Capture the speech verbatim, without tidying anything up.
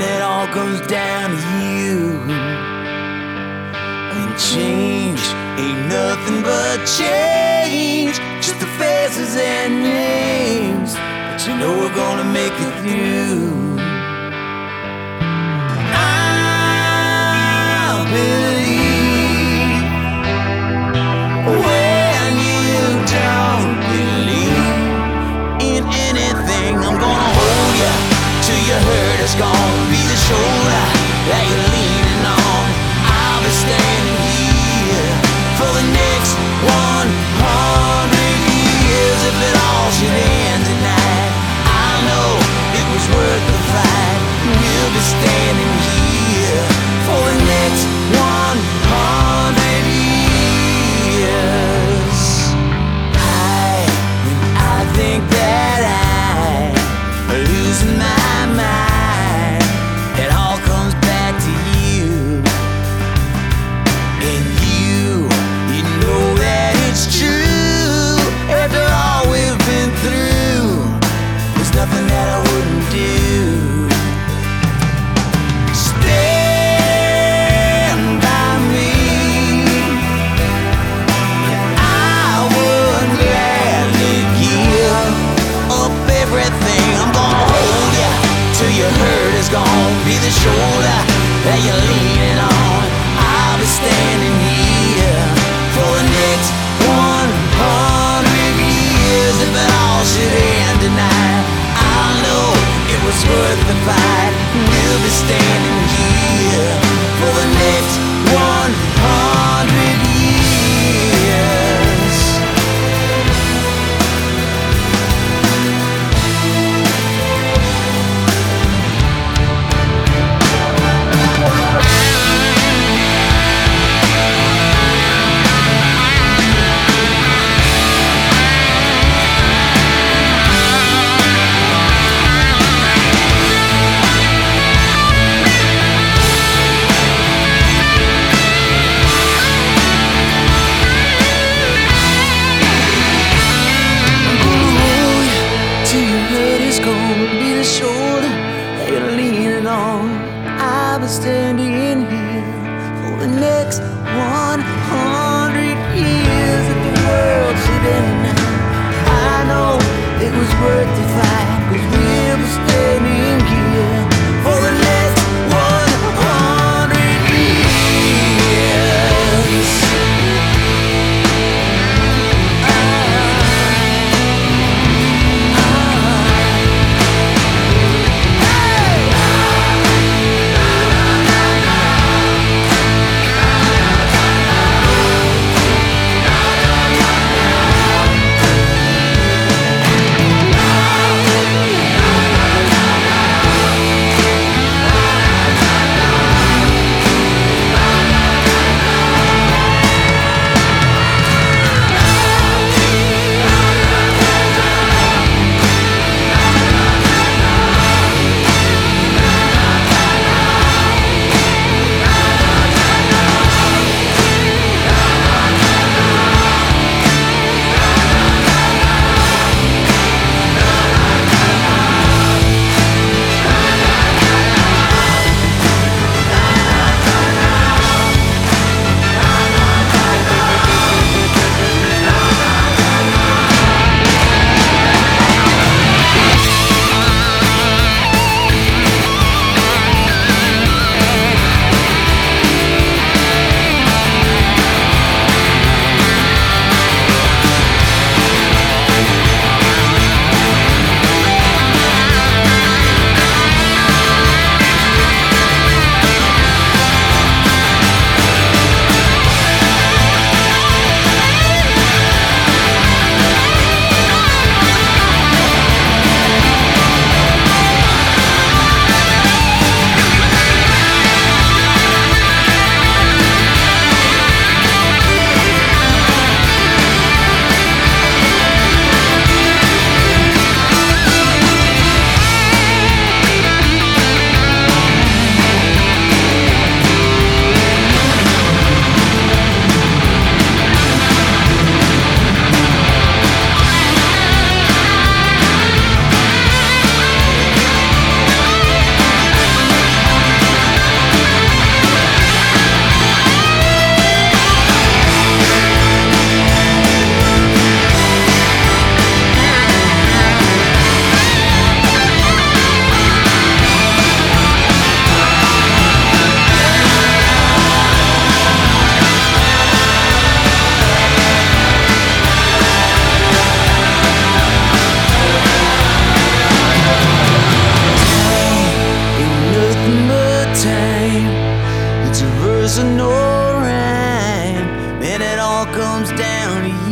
it all comes down to you. And change ain't nothing but change, just the faces and names, but you know we're gonna make it through. I believe when you don't believe in anything, I'm gonna hold you till your hurt is gone. Be the shoulder that you're leaning on. I'll be standing here for the next one hundred years. If it all should end tonight, I know it was worth the fight. We'll be standing here for the next one hundred years. I, I think that I'm losing my mind. It all comes back to you. And you, you know that it's true. After all we've been through, there's nothing that I wouldn't do. Stand by me, and I would gladly give up everything. I'm gonna hold you till your hurt is gone. Be the shoulder that you're leaning on. I'll be standing here for the next one hundred years. If it all should end tonight, I'll know it was worth the fight. We'll be standing here for the next one hundred years. Be the shoulder that you're leaning on. I'll be standing here for the next one hundred years. If the world should end now, I know it was worth the fight, 'cause we'll be standing here for the next one hundred years. verse and no rhyme. Man, it all comes down to you.